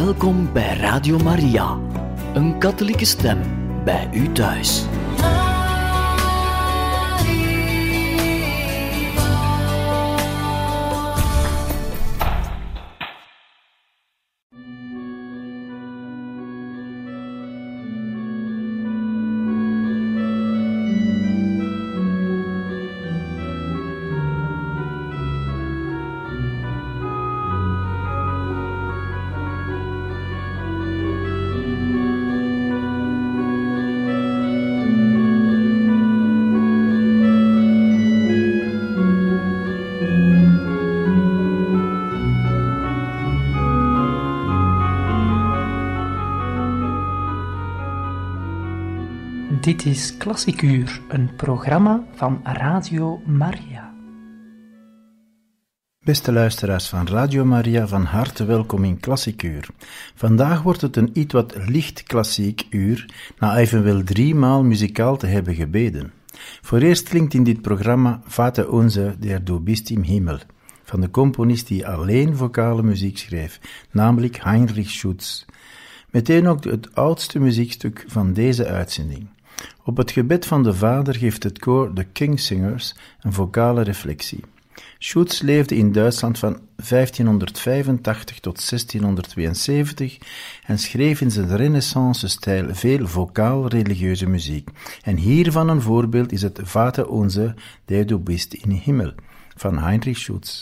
Welkom bij Radio Maria, een katholieke stem bij u thuis. Dit is Klassiek Uur, een programma van Radio Maria. Beste luisteraars van Radio Maria, van harte welkom in Klassiek Uur. Vandaag wordt het een iets wat licht klassiek uur, na evenwel 3 maal muzikaal te hebben gebeden. Voor eerst klinkt in dit programma Vater Unser, der du bist im Himmel, van de componist die alleen vocale muziek schreef, namelijk Heinrich Schütz. Meteen ook het oudste muziekstuk van deze uitzending. Op het gebed van de Vader geeft het koor The Kingsingers een vocale reflectie. Schütz leefde in Duitsland van 1585 tot 1672 en schreef in zijn renaissance-stijl veel vocaal-religieuze muziek. En hiervan een voorbeeld is het Vater Unser, der du bist in Himmel, van Heinrich Schütz.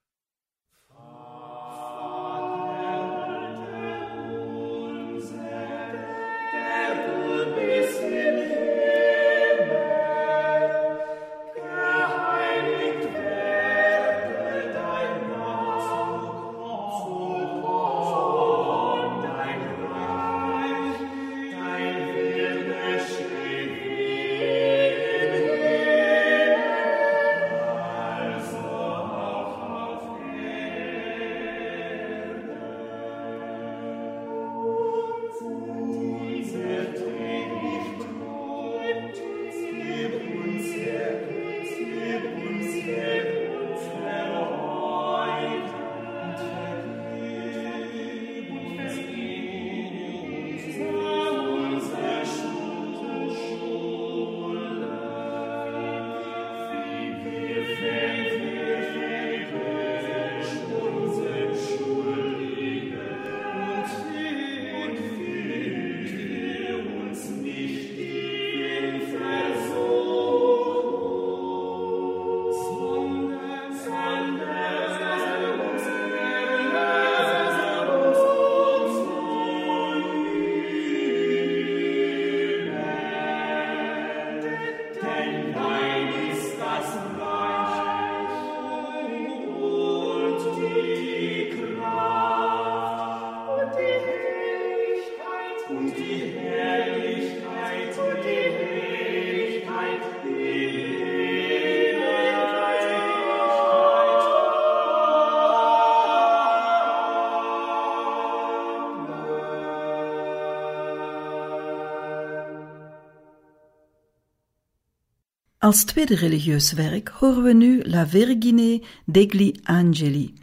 Als tweede religieus werk horen we nu La Vergine degli Angeli,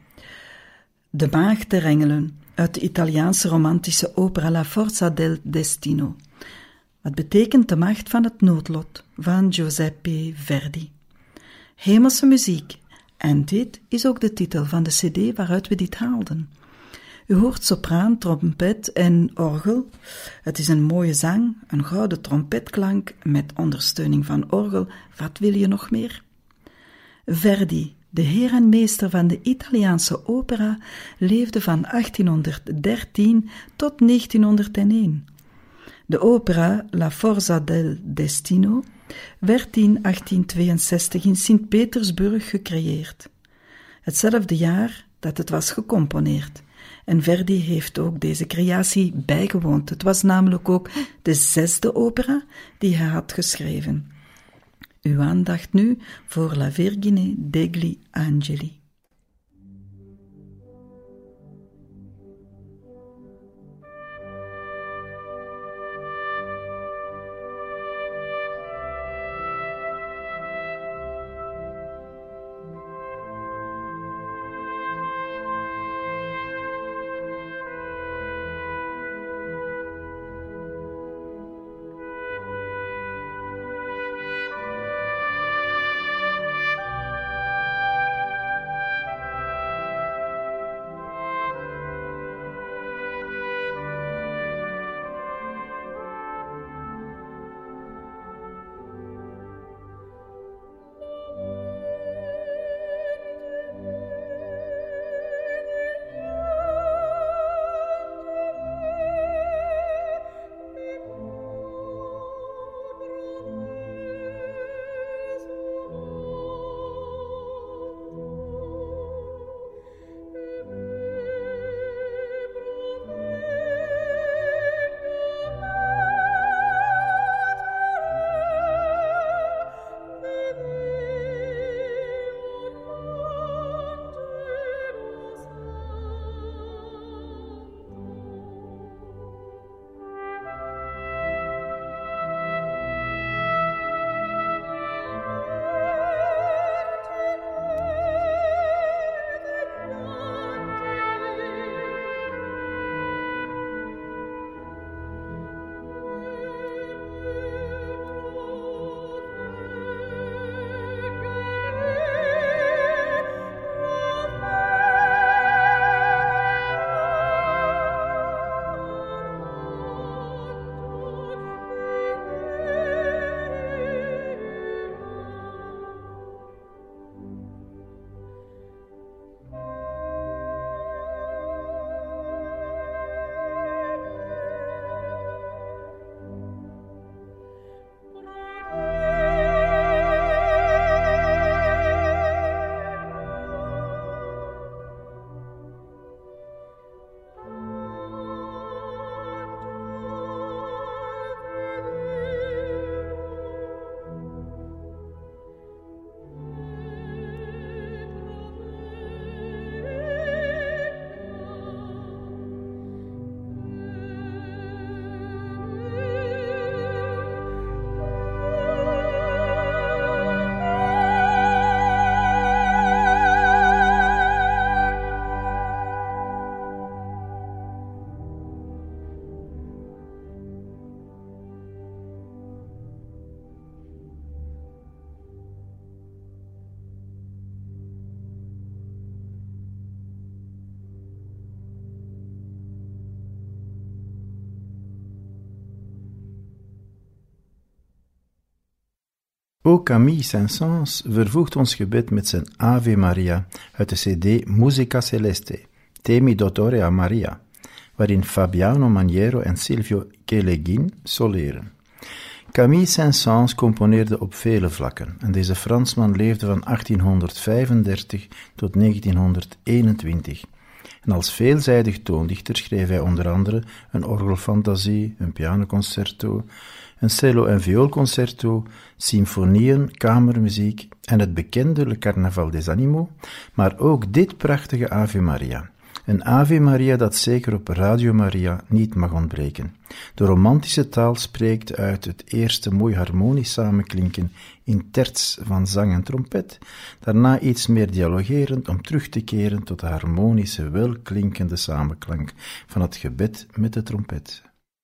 de Maagd der Engelen, uit de Italiaanse romantische opera La Forza del Destino, wat betekent de macht van het noodlot, van Giuseppe Verdi. Hemelse muziek, en dit is ook de titel van de cd waaruit we dit haalden. U hoort sopraan, trompet en orgel. Het is een mooie zang, een gouden trompetklank met ondersteuning van orgel. Wat wil je nog meer? Verdi, de heer en meester van de Italiaanse opera, leefde van 1813 tot 1901. De opera La Forza del Destino werd in 1862 in Sint-Petersburg gecreëerd. Hetzelfde jaar dat het was gecomponeerd. En Verdi heeft ook deze creatie bijgewoond. Het was namelijk ook de 6e opera die hij had geschreven. Uw aandacht nu voor La Vergine degli Angeli. Ook Camille Saint-Saëns vervoegt ons gebed met zijn Ave Maria uit de cd Musica Celeste, Temi Dottore a Maria, waarin Fabiano Maniero en Silvio Celeghin soleren. Camille Saint-Saëns componeerde op vele vlakken en deze Fransman leefde van 1835 tot 1921. En als veelzijdig toondichter schreef hij onder andere een orgelfantasie, een pianoconcerto, een cello- en vioolconcerto, symfonieën, kamermuziek en het bekende Le Carnaval des Animaux, maar ook dit prachtige Ave Maria. Een Ave Maria dat zeker op Radio Maria niet mag ontbreken. De romantische taal spreekt uit het eerste mooi harmonisch samenklinken in terts van zang en trompet, daarna iets meer dialogerend om terug te keren tot de harmonische, welklinkende samenklank van het gebed met de trompet.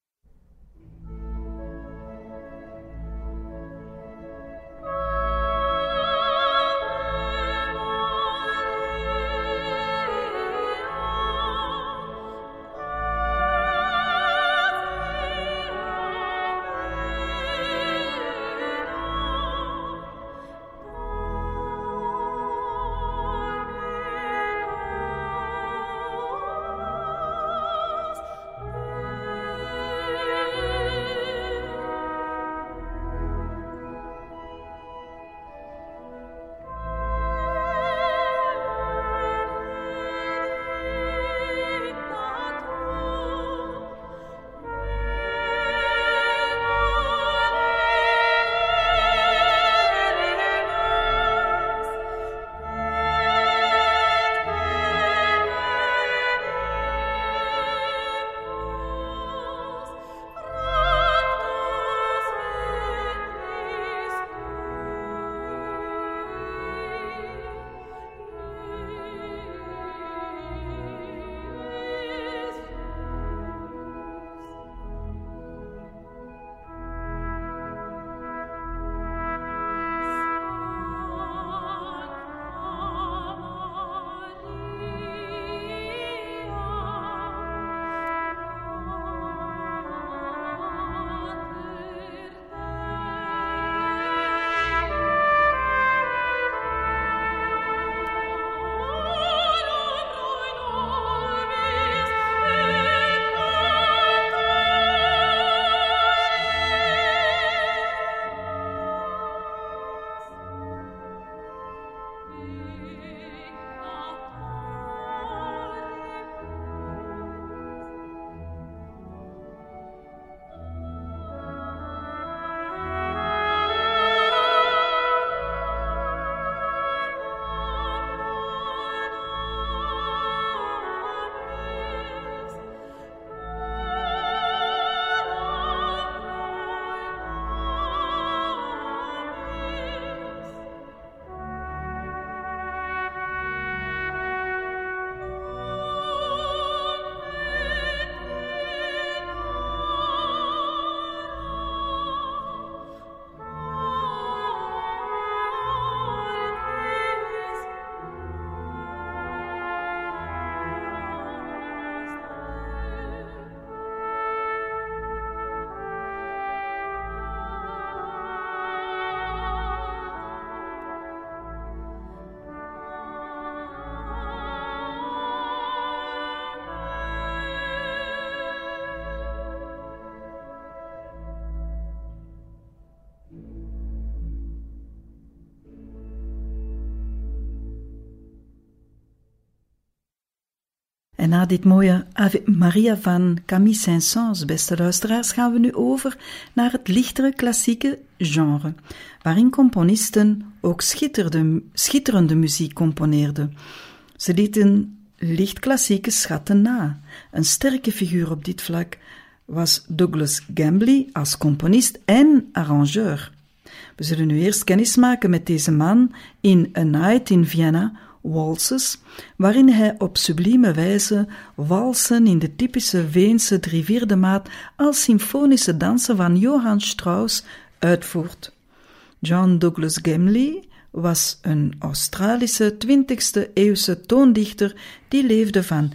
En na dit mooie Ave Maria van Camille Saint-Saëns, beste luisteraars, gaan we nu over naar het lichtere klassieke genre, waarin componisten ook schitterende muziek componeerden. Ze lieten lichtklassieke schatten na. Een sterke figuur op dit vlak was Douglas Gambly als componist en arrangeur. We zullen nu eerst kennismaken met deze man in A Night in Vienna, Waltzes, waarin hij op sublieme wijze walsen in de typische Weense 3/4 maat als symfonische dansen van Johann Strauss uitvoert. John Douglas Gambly was een Australische 20e-eeuwse toondichter die leefde van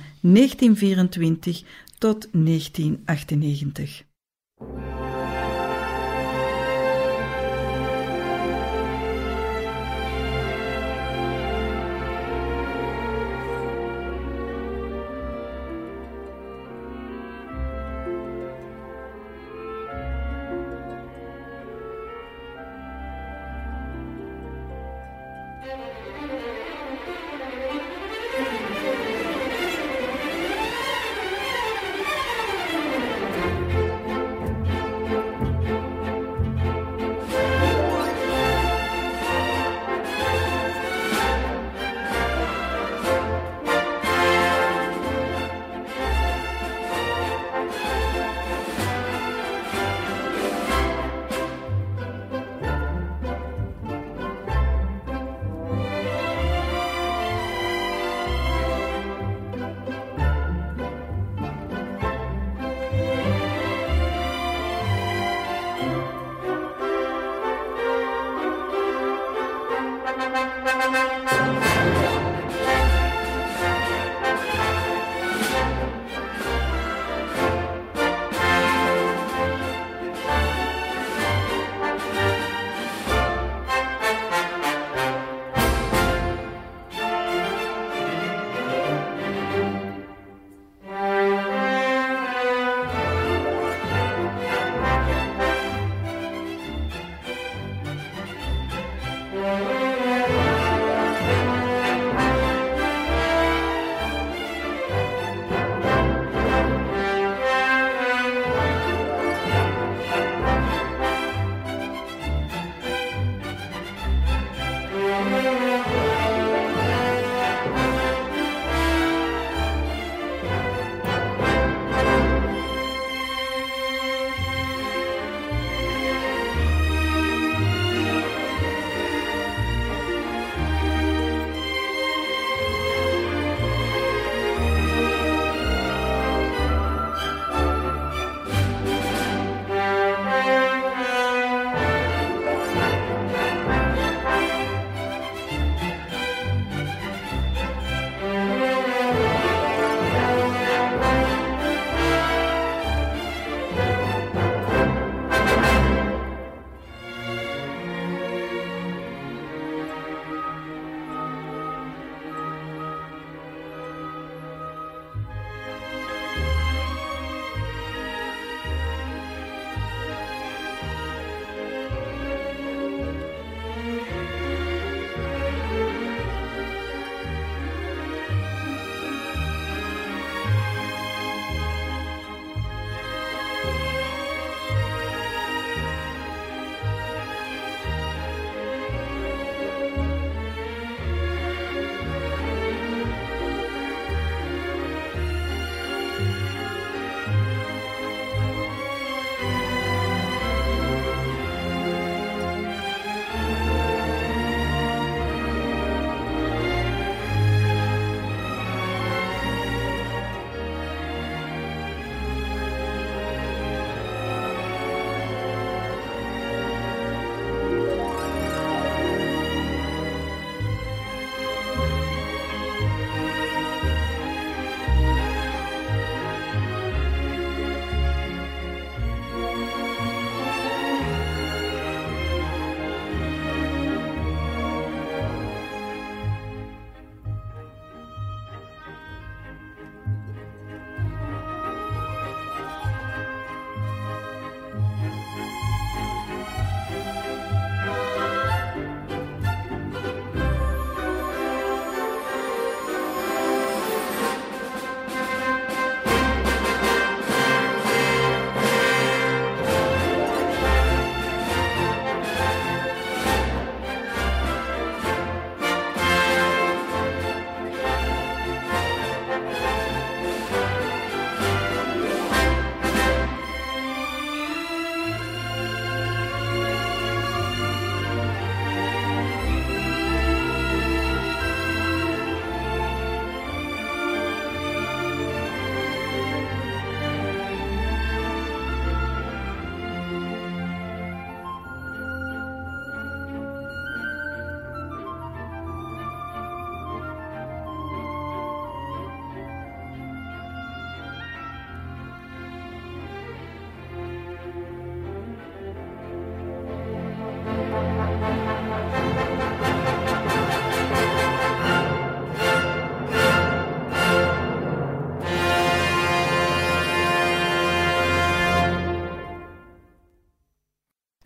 1924 tot 1998.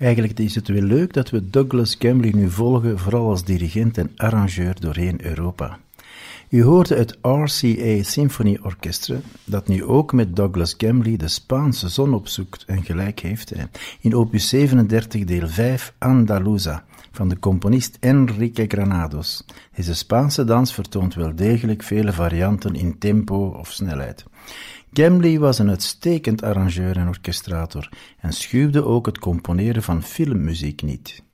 Eigenlijk is het weer leuk dat we Douglas Gambley nu volgen, vooral als dirigent en arrangeur doorheen Europa. U hoorde het RCA Symphony Orchestra, dat nu ook met Douglas Gambley de Spaanse zon opzoekt, en gelijk heeft hij, in opus 37 deel 5 Andaluza, van de componist Enrique Granados. Deze Spaanse dans vertoont wel degelijk vele varianten in tempo of snelheid. Gambley was een uitstekend arrangeur en orchestrator en schuwde ook het componeren van filmmuziek niet.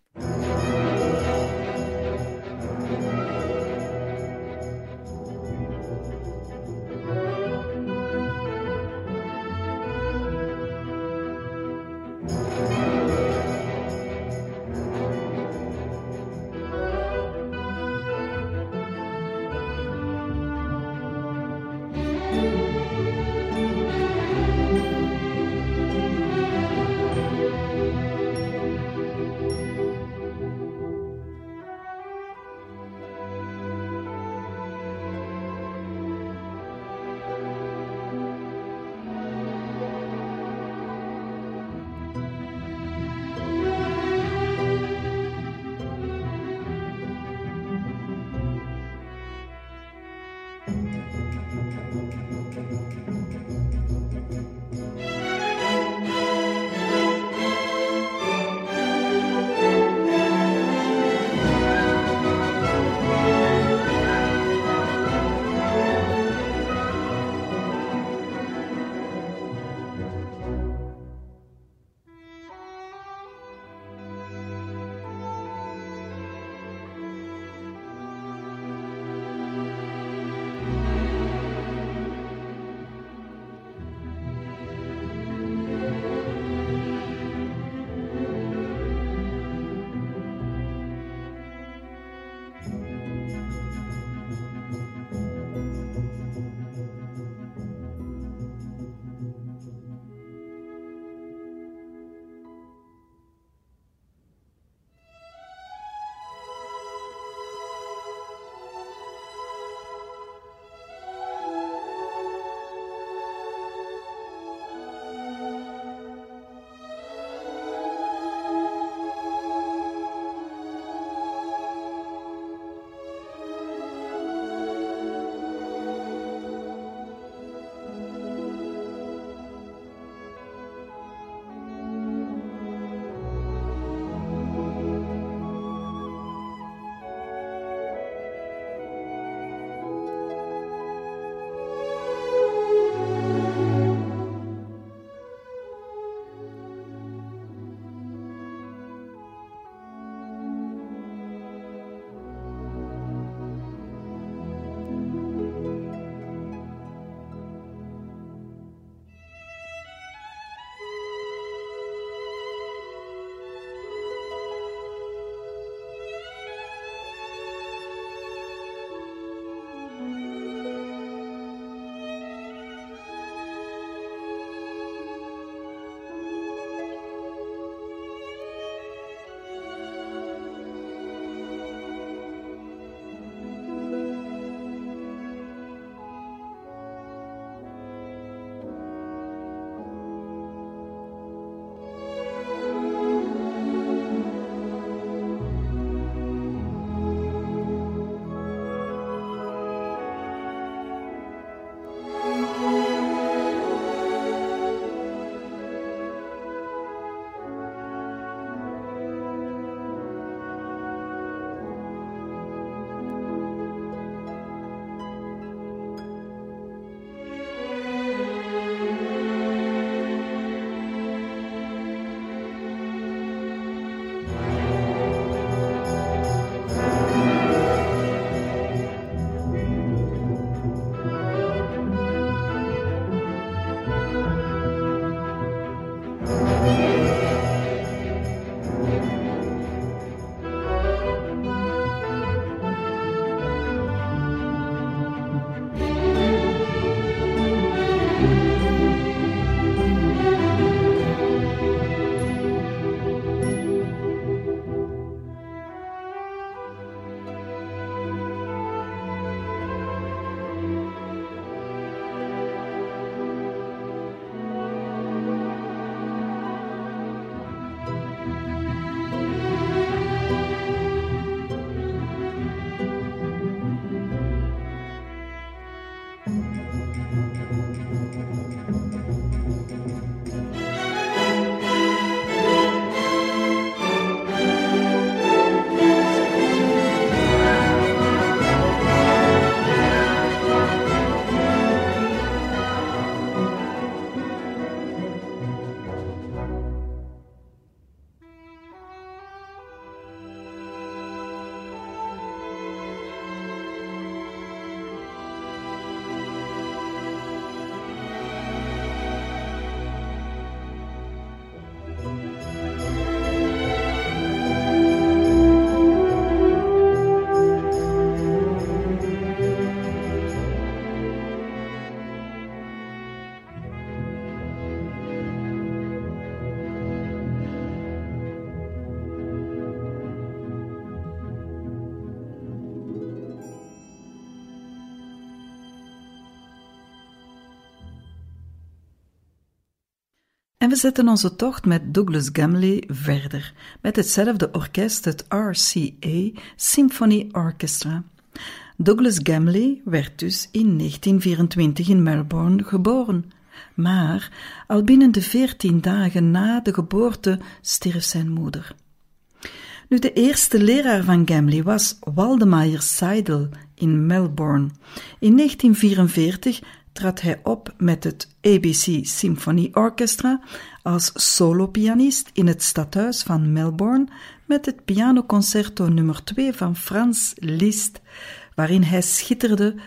En we zetten onze tocht met Douglas Gamley verder, met hetzelfde orkest, het RCA Symphony Orchestra. Douglas Gamley werd dus in 1924 in Melbourne geboren, maar al binnen de 14 dagen na de geboorte stierf zijn moeder. Nu, de eerste leraar van Gamley was Waldemar Seidel in Melbourne. In 1944 trad hij op met het ABC Symphony Orchestra als solopianist in het stadhuis van Melbourne met het pianoconcerto nummer 2 van Franz Liszt, waarin hij schitterend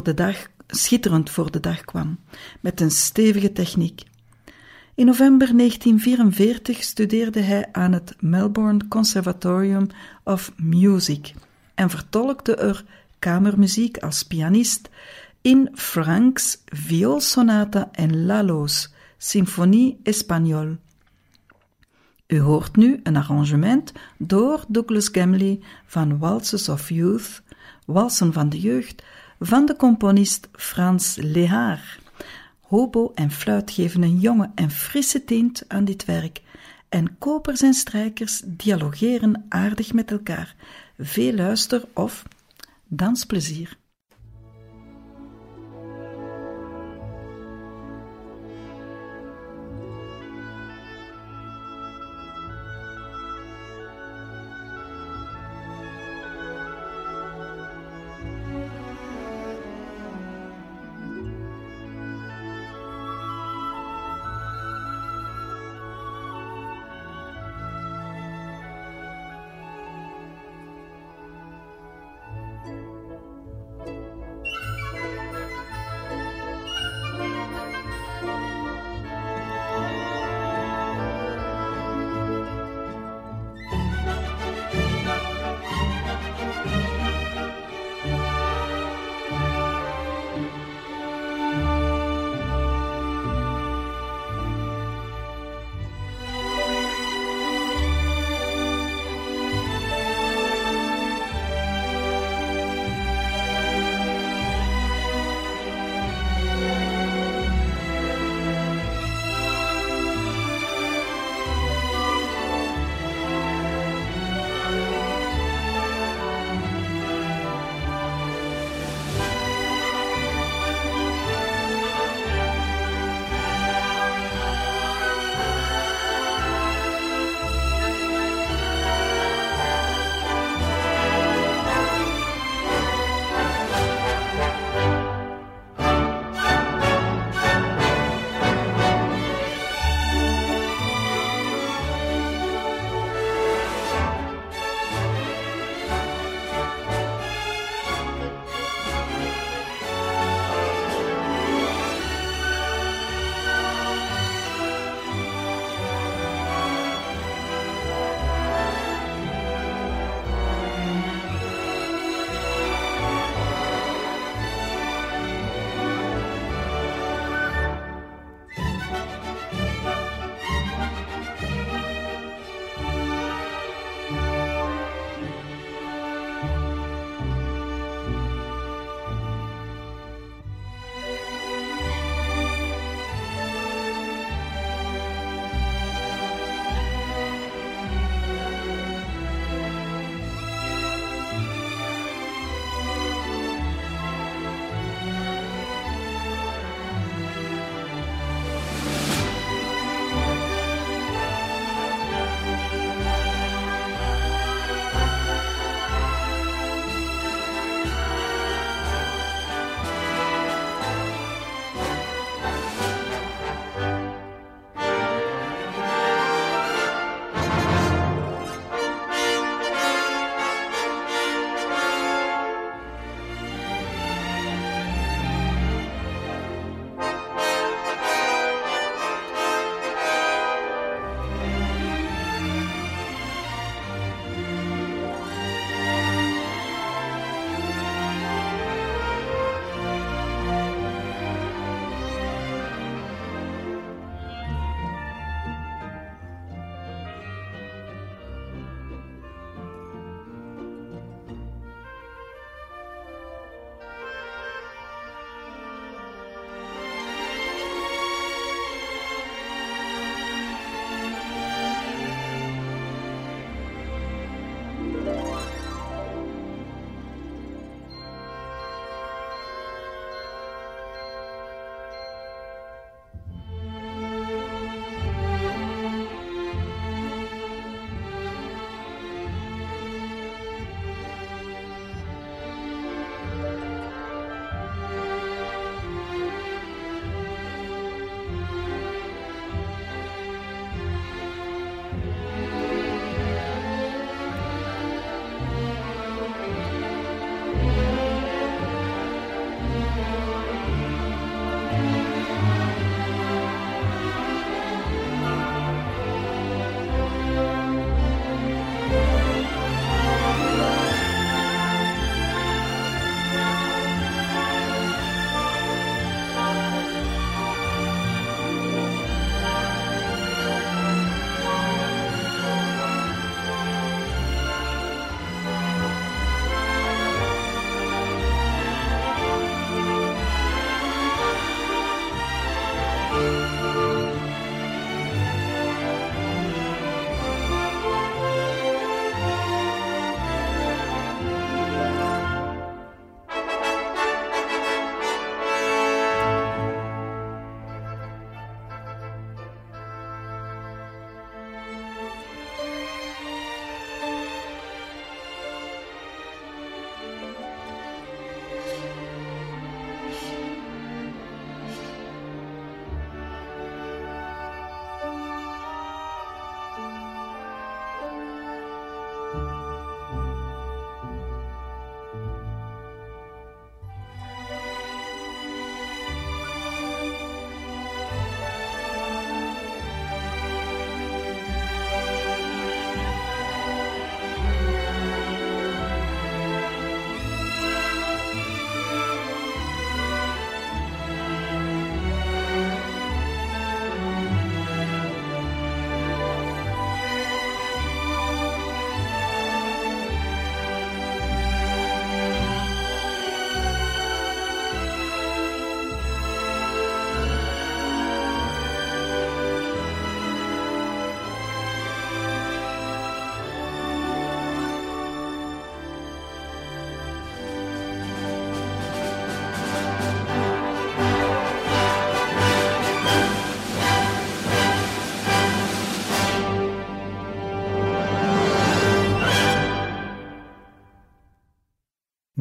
voor de dag kwam, met een stevige techniek. In november 1944 studeerde hij aan het Melbourne Conservatorium of Music en vertolkte er kamermuziek als pianist in Franck's vioolsonata en Lalo's Symphonie Espagnole. U hoort nu een arrangement door Douglas Gamley van Waltzes of Youth, Walsen van de Jeugd, van de componist Frans Lehár. Hobo en fluit geven een jonge en frisse tint aan dit werk en kopers en strijkers dialogeren aardig met elkaar. Veel luister- of dansplezier.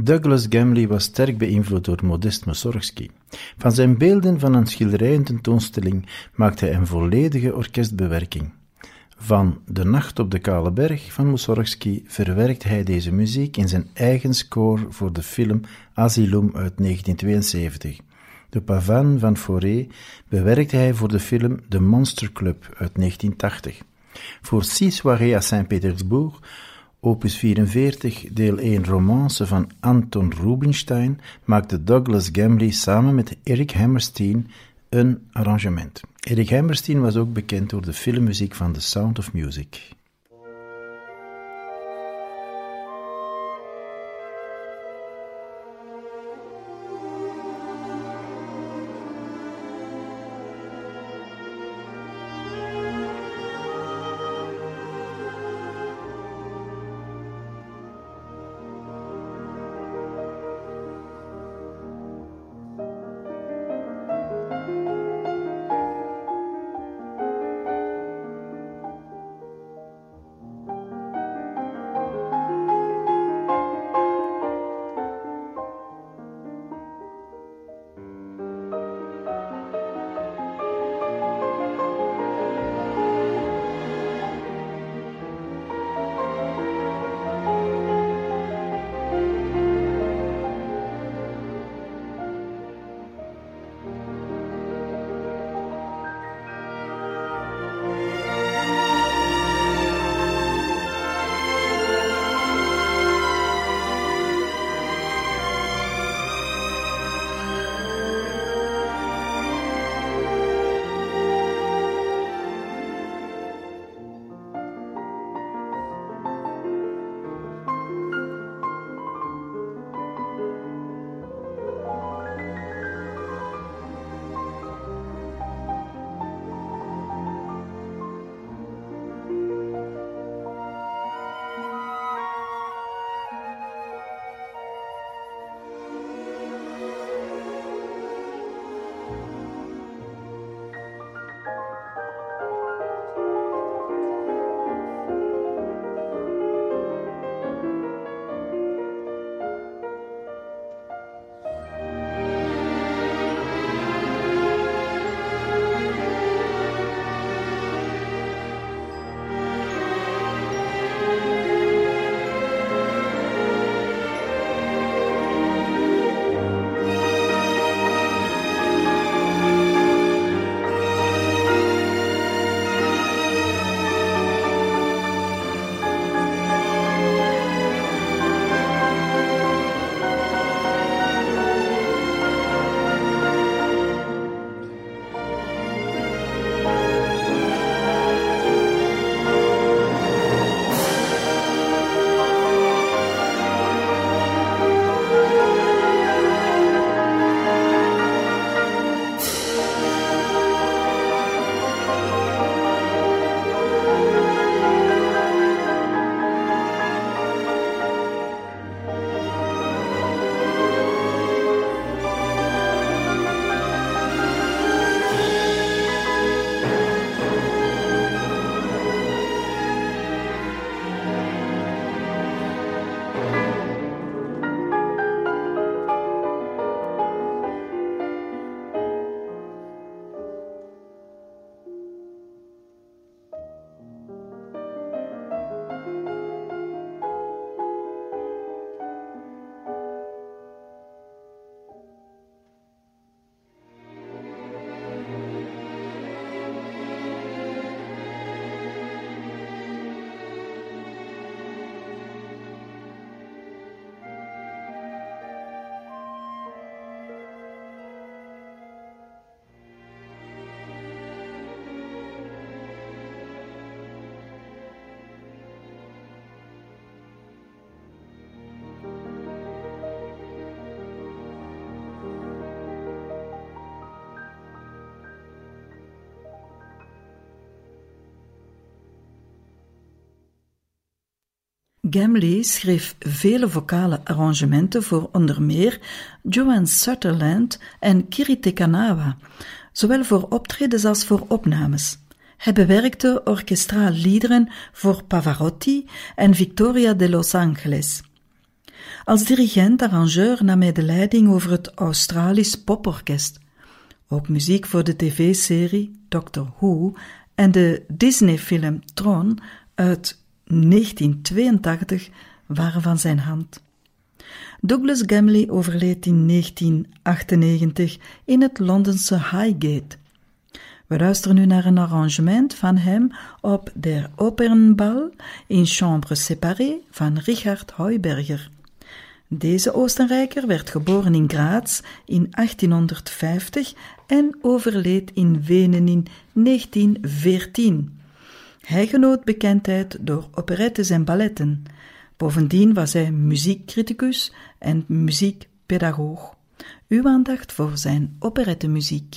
Douglas Gamley was sterk beïnvloed door Modest Mussorgsky. Van zijn beelden van een schilderijententoonstelling maakte hij een volledige orkestbewerking. Van De Nacht op de Kale Berg van Mussorgsky verwerkte hij deze muziek in zijn eigen score voor de film Asylum uit 1972. De Pavane van Fauré bewerkte hij voor de film The Monster Club uit 1980. Voor Six Soirées à Saint-Pétersbourg, opus 44, deel 1 romance van Anton Rubinstein, maakte Douglas Gamley samen met Eric Hammerstein een arrangement. Eric Hammerstein was ook bekend door de filmmuziek van The Sound of Music. Gamley schreef vele vocale arrangementen voor onder meer Joan Sutherland en Kiri Te Kanawa, zowel voor optredens als voor opnames. Hij bewerkte orkestraal liederen voor Pavarotti en Victoria de Los Angeles. Als dirigent-arrangeur nam hij de leiding over het Australisch poporkest. Ook muziek voor de tv-serie Doctor Who en de Disney-film Tron uit 1982 waren van zijn hand. Douglas Gamley overleed in 1998 in het Londense Highgate. We luisteren nu naar een arrangement van hem op Der Opernball in chambre séparée van Richard Heuberger. Deze Oostenrijker werd geboren in Graz in 1850 en overleed in Wenen in 1914. Hij genoot bekendheid door operettes en balletten. Bovendien was hij muziekcriticus en muziekpedagoog. Uw aandacht voor zijn operettemuziek.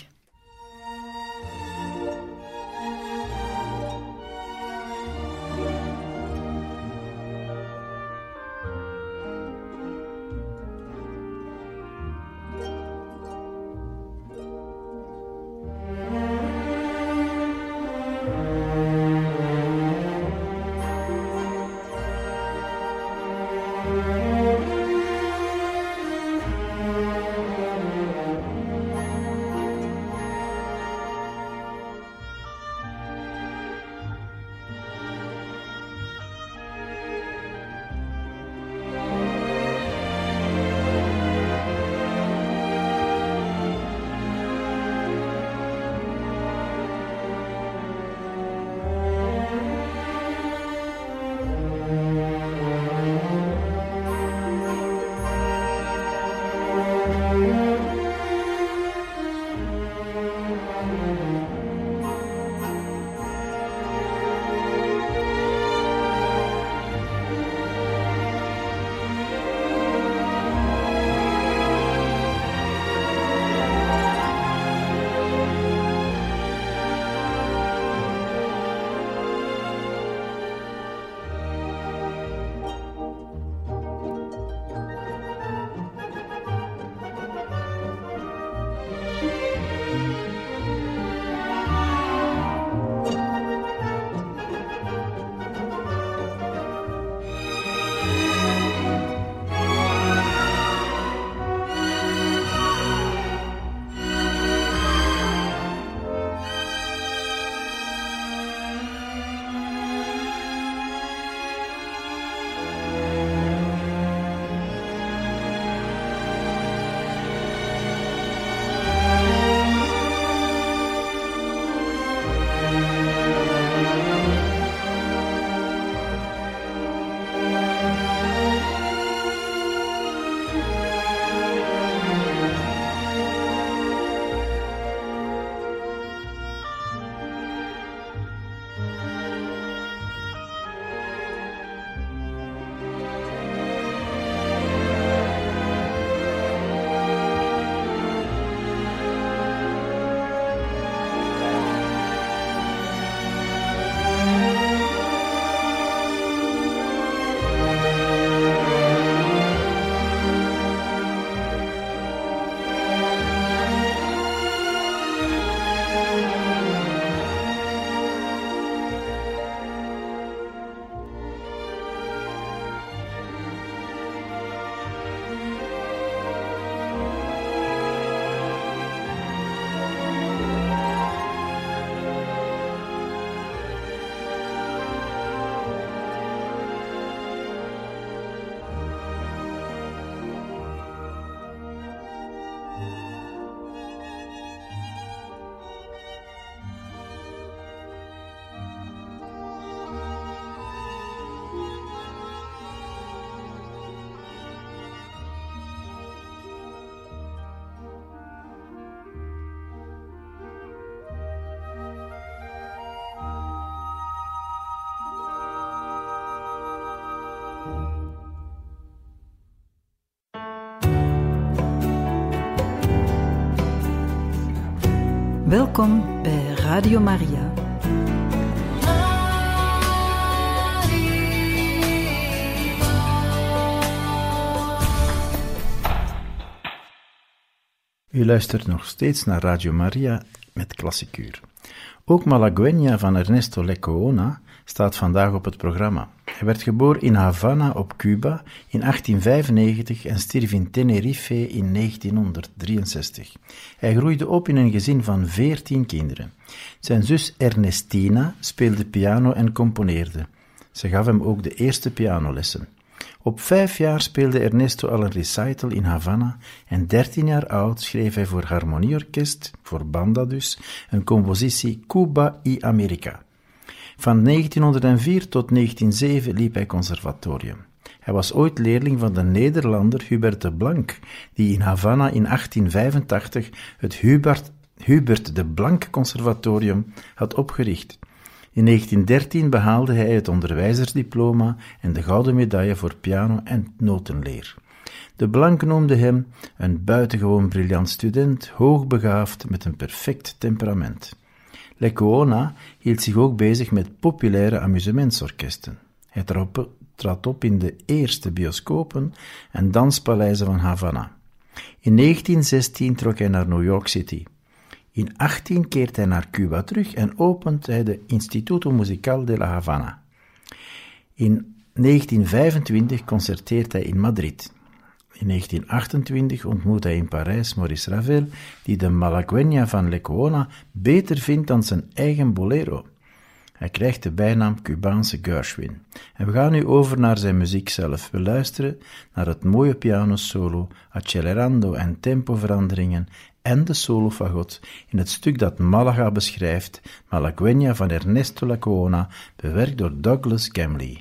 Welkom bij Radio Maria. U luistert nog steeds naar Radio Maria met Klassikuur. Ook Malagueña van Ernesto Lecuona staat vandaag op het programma. Hij werd geboren in Havana op Cuba in 1895 en stierf in Tenerife in 1963. Hij groeide op in een gezin van 14 kinderen. Zijn zus Ernestina speelde piano en componeerde. Ze gaf hem ook de eerste pianolessen. Op 5 jaar speelde Ernesto al een recital in Havana en 13 jaar oud schreef hij voor harmonieorkest, voor banda dus, een compositie Cuba y America. Van 1904 tot 1907 liep hij conservatorium. Hij was ooit leerling van de Nederlander Hubert de Blank, die in Havana in 1885 het Hubert de Blank Conservatorium had opgericht. In 1913 behaalde hij het onderwijzersdiploma en de gouden medaille voor piano en notenleer. De Blank noemde hem een buitengewoon briljant student, hoogbegaafd met een perfect temperament. Lecuona hield zich ook bezig met populaire amusementsorkesten. Hij trad op in de eerste bioscopen en danspaleizen van Havana. In 1916 trok hij naar New York City. In 18 keert hij naar Cuba terug en opent hij de Instituto Musical de la Havana. In 1925 concerteert hij in Madrid. In 1928 ontmoet hij in Parijs Maurice Ravel, die de Malagueña van Lecuona beter vindt dan zijn eigen bolero. Hij krijgt de bijnaam Cubaanse Gershwin. En we gaan nu over naar zijn muziek zelf. We luisteren naar het mooie pianosolo, accelerando en tempoveranderingen en de solofagot in het stuk dat Malaga beschrijft, Malagueña van Ernesto Lecuona, bewerkt door Douglas Gamley.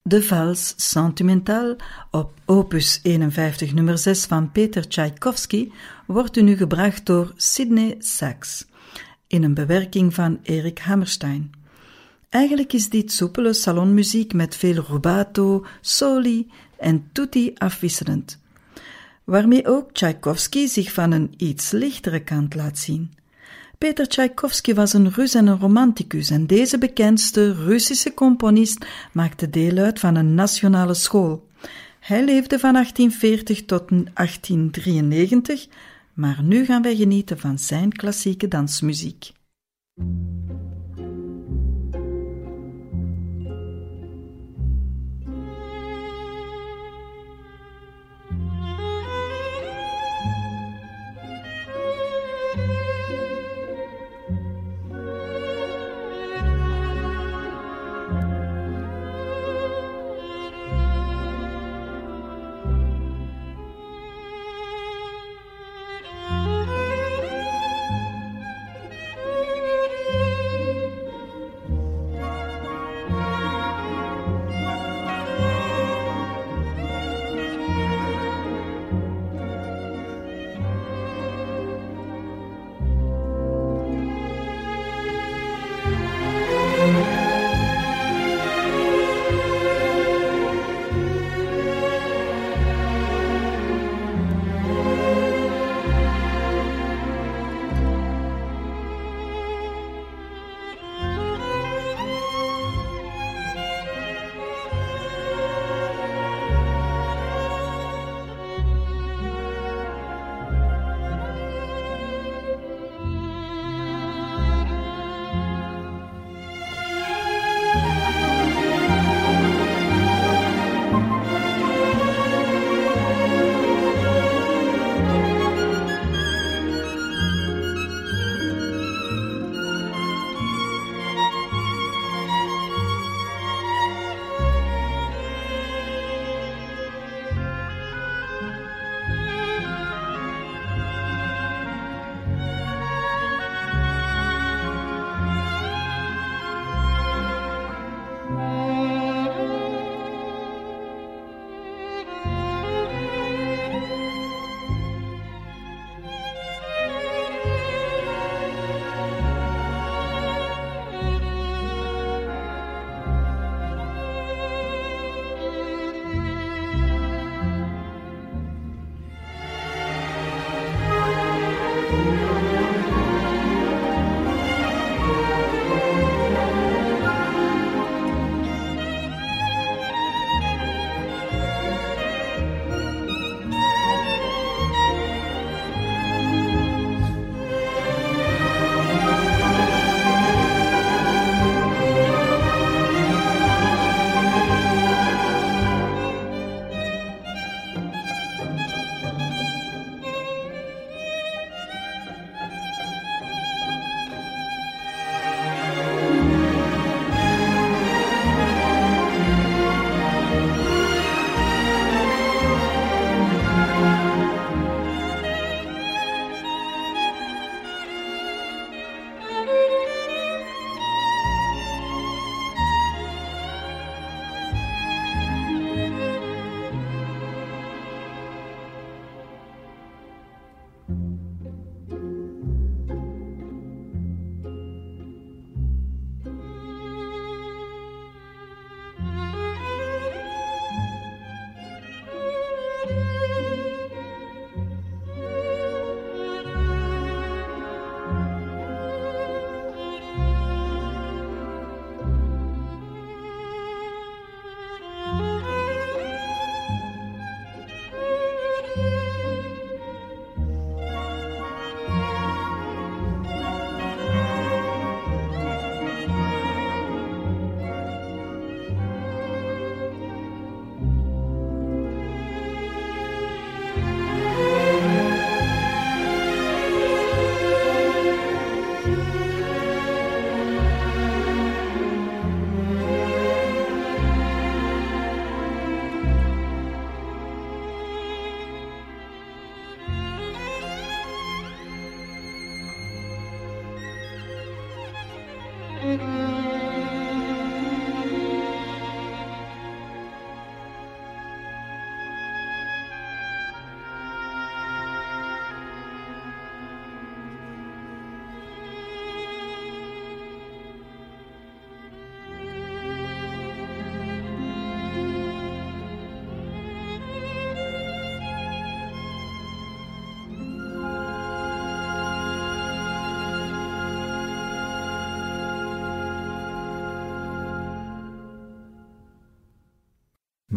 De Valse Sentimentale op opus 51 nummer 6 van Peter Tchaikovsky wordt u nu gebracht door Sidney Sachs in een bewerking van Erik Hammerstein. Eigenlijk is dit soepele salonmuziek met veel rubato, soli en tutti afwisselend, waarmee ook Tchaikovsky zich van een iets lichtere kant laat zien. Peter Tchaikovsky was een Rus en een romanticus en deze bekendste Russische componist maakte deel uit van een nationale school. Hij leefde van 1840 tot 1893, maar nu gaan wij genieten van zijn klassieke dansmuziek.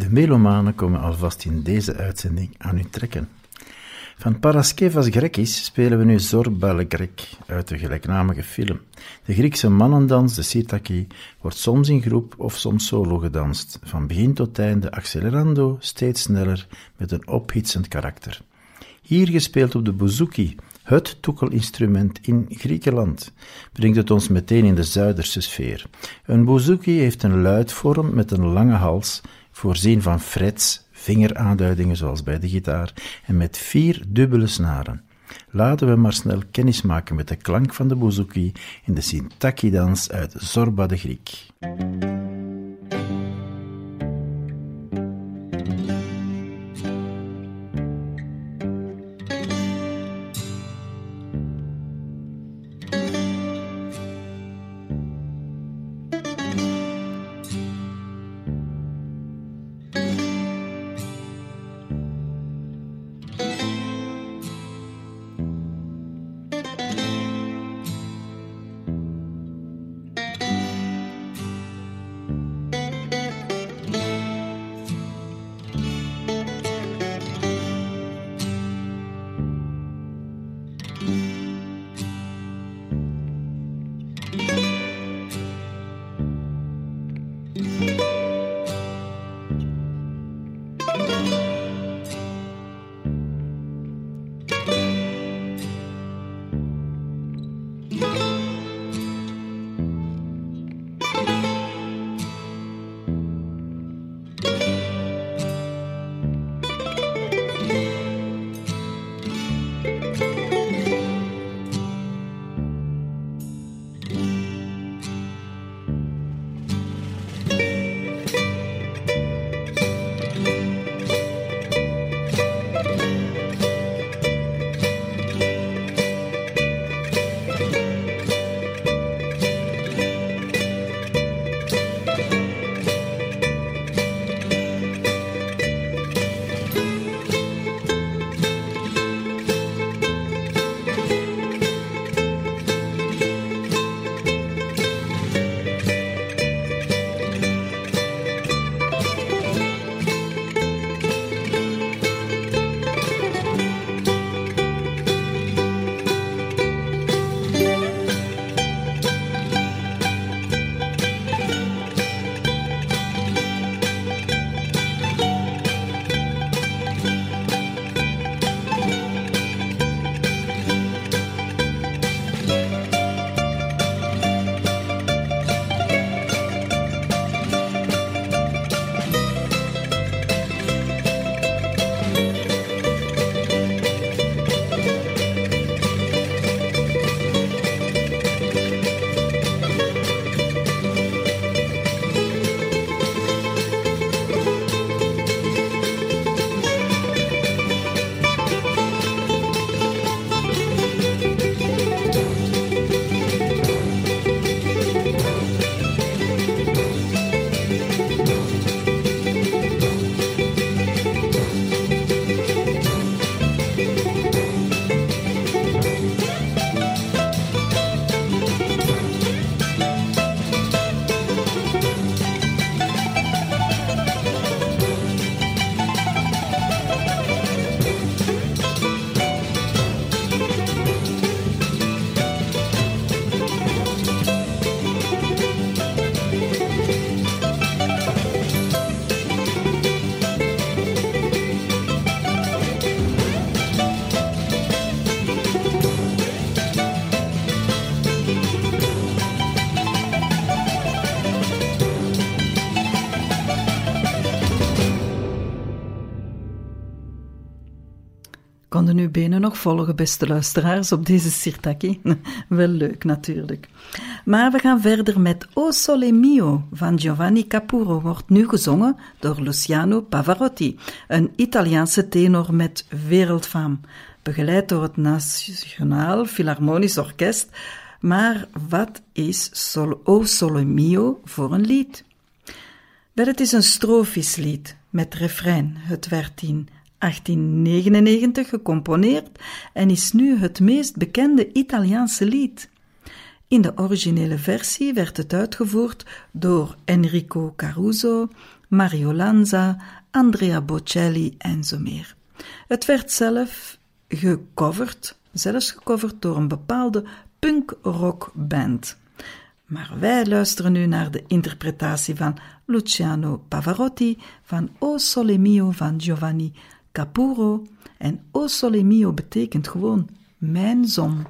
De melomanen komen alvast in deze uitzending aan u trekken. Van Paraskevas Grekis spelen we nu Zorba le Grek uit de gelijknamige film. De Griekse mannendans, de sirtaki, wordt soms in groep of soms solo gedanst. Van begin tot einde accelerando, steeds sneller, met een ophitsend karakter. Hier gespeeld op de bouzouki, het toekelinstrument in Griekenland, brengt het ons meteen in de Zuiderse sfeer. Een bouzouki heeft een luidvorm met een lange hals, voorzien van frets, vingeraanduidingen zoals bij de gitaar, en met 4 dubbele snaren. Laten we maar snel kennis maken met de klank van de bouzouki in de sirtaki-dans uit Zorba de Griek. Konden uw benen nog volgen, beste luisteraars, op deze sirtaki? Wel leuk, natuurlijk. Maar we gaan verder met O Sole Mio van Giovanni Capurro, wordt nu gezongen door Luciano Pavarotti, een Italiaanse tenor met wereldfaam, begeleid door het Nationaal Philharmonisch Orkest. Maar wat is O Sole Mio voor een lied? Wel, het is een strofisch lied met refrein. Het werd in 1899 gecomponeerd en is nu het meest bekende Italiaanse lied. In de originele versie werd het uitgevoerd door Enrico Caruso, Mario Lanza, Andrea Bocelli en zo meer. Het werd zelfs gecoverd door een bepaalde punk-rock-band. Maar wij luisteren nu naar de interpretatie van Luciano Pavarotti van O Sole Mio van Giovanni Capuro. En O Sole Mio betekent gewoon mijn zon.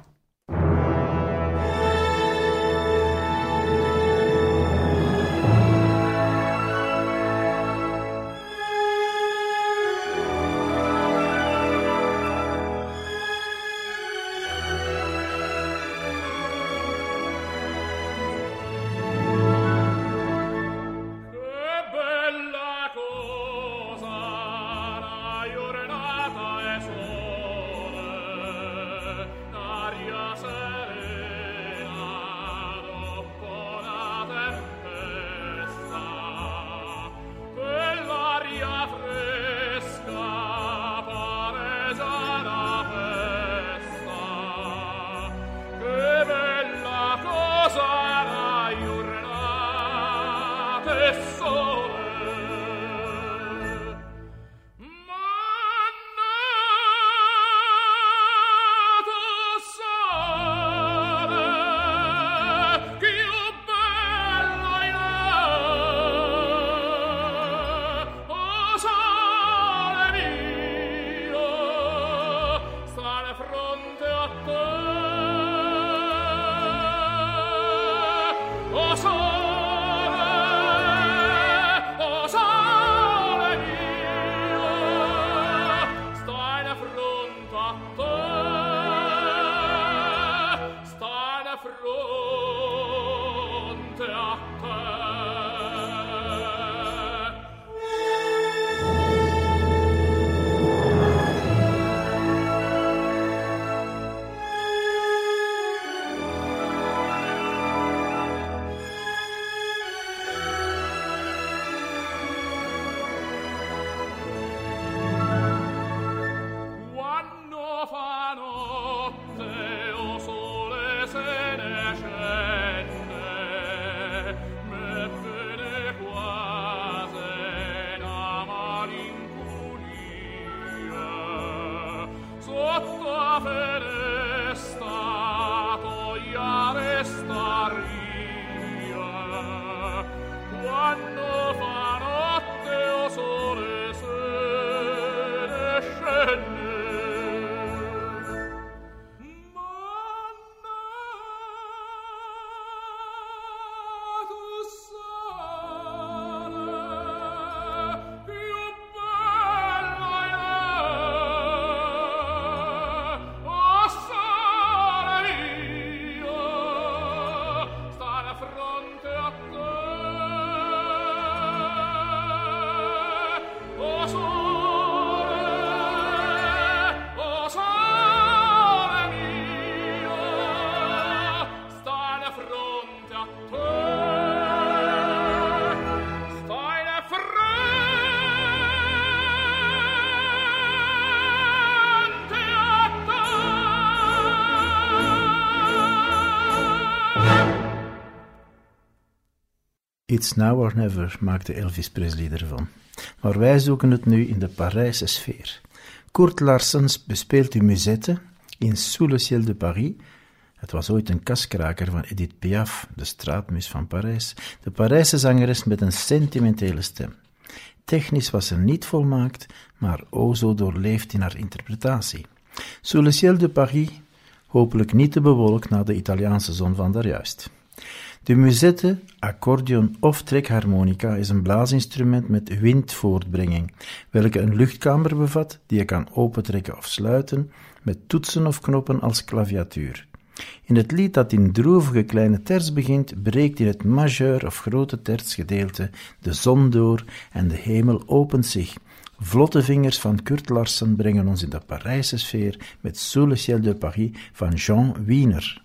It's Now or Never maakte Elvis Presley ervan. Maar wij zoeken het nu in de Parijse sfeer. Kurt Larsens bespeelt de musette in Sous le ciel de Paris. Het was ooit een kaskraker van Edith Piaf, de straatmus van Parijs, de Parijse zangeres met een sentimentele stem. Technisch was ze niet volmaakt, maar o zo doorleefd in haar interpretatie. Sous le ciel de Paris, hopelijk niet te bewolkt na de Italiaanse zon van daarjuist. De musette, accordeon of trekharmonica is een blaasinstrument met windvoortbrenging, welke een luchtkamer bevat die je kan opentrekken of sluiten, met toetsen of knoppen als klaviatuur. In het lied dat in droevige kleine terts begint, breekt in het majeur of grote tertsgedeelte de zon door en de hemel opent zich. Vlotte vingers van Kurt Larsen brengen ons in de Parijse sfeer met Sous le ciel de Paris van Jean Wiener.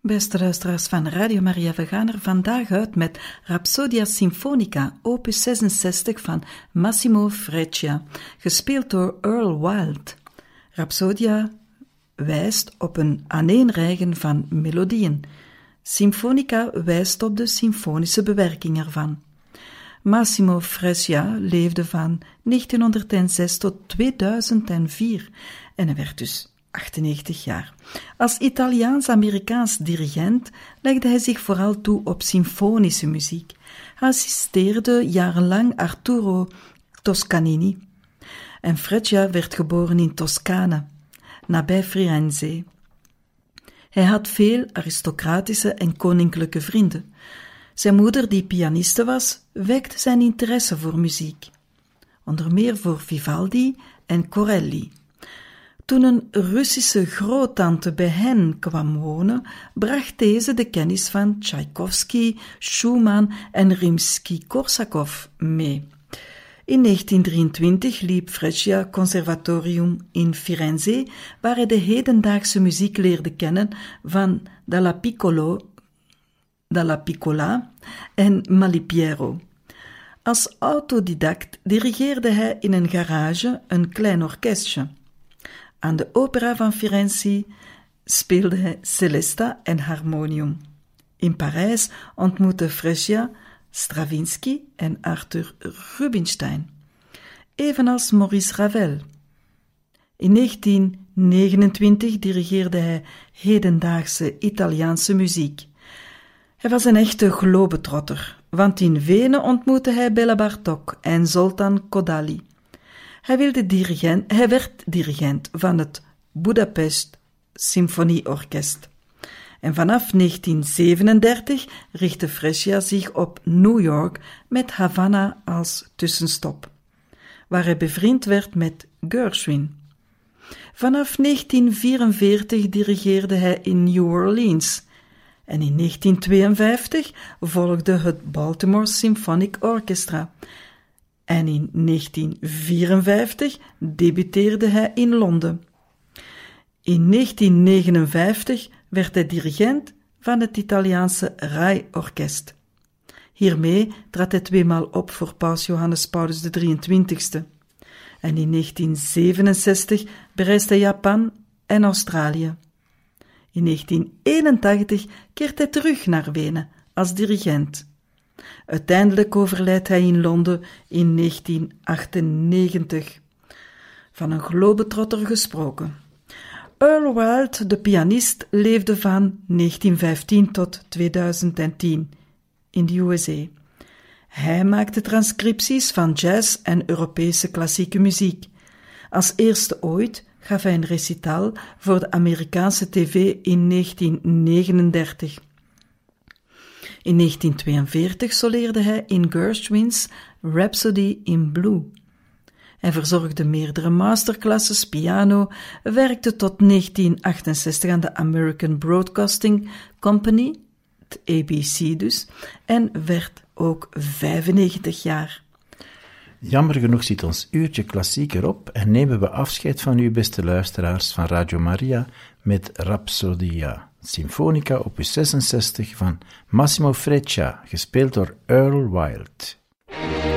Beste luisteraars van Radio Maria, we gaan er vandaag uit met Rhapsodia Sinfonica, opus 66 van Massimo Freccia, gespeeld door Earl Wild. Rhapsodia wijst op een aaneenrijgen van melodieën. Sinfonica wijst op de symfonische bewerking ervan. Massimo Freccia leefde van 1906 tot 2004 en hij werd dus 98 jaar. Als Italiaans-Amerikaans dirigent legde hij zich vooral toe op symfonische muziek. Hij assisteerde jarenlang Arturo Toscanini. En Freccia werd geboren in Toscane, nabij Firenze. Hij had veel aristocratische en koninklijke vrienden. Zijn moeder, die pianiste was, wekte zijn interesse voor muziek. Onder meer voor Vivaldi en Corelli. Toen een Russische groottante bij hen kwam wonen, bracht deze de kennis van Tchaikovsky, Schumann en Rimsky-Korsakov mee. In 1923 liep Freccia Conservatorium in Firenze, waar hij de hedendaagse muziek leerde kennen van Dalla Piccola en Malipiero. Als autodidact dirigeerde hij in een garage een klein orkestje. Aan de opera van Firenze speelde hij celesta en harmonium. In Parijs ontmoette Freccia Stravinsky en Arthur Rubinstein, evenals Maurice Ravel. In 1929 dirigeerde hij hedendaagse Italiaanse muziek. Hij was een echte globetrotter, want in Wenen ontmoette hij Béla Bartók en Zoltán Kodály. Hij werd dirigent van het Budapest Symfonieorkest. En vanaf 1937 richtte Freccia zich op New York met Havana als tussenstop, waar hij bevriend werd met Gershwin. Vanaf 1944 dirigeerde hij in New Orleans en in 1952 volgde het Baltimore Symphonic Orchestra. En in 1954 debuteerde hij in Londen. In 1959 werd hij dirigent van het Italiaanse Rai-orkest. Hiermee trad hij 2 maal op voor Paus Johannes Paulus XXIII. En in 1967 bereisde hij Japan en Australië. In 1981 keert hij terug naar Wenen als dirigent. Uiteindelijk overlijdt hij in Londen in 1998. Van een globetrotter gesproken. Earl Wild, de pianist, leefde van 1915 tot 2010 in de USA. Hij maakte transcripties van jazz en Europese klassieke muziek. Als eerste ooit gaf hij een recital voor de Amerikaanse tv in 1939. In 1942 soleerde hij in Gershwin's Rhapsody in Blue. Hij verzorgde meerdere masterclasses piano, werkte tot 1968 aan de American Broadcasting Company, het ABC dus, en werd ook 95 jaar. Jammer genoeg zit ons uurtje klassiek erop en nemen we afscheid van u, beste luisteraars van Radio Maria, met Rhapsodia Sinfonica opus 66 van Massimo Freccia, gespeeld door Earl Wild.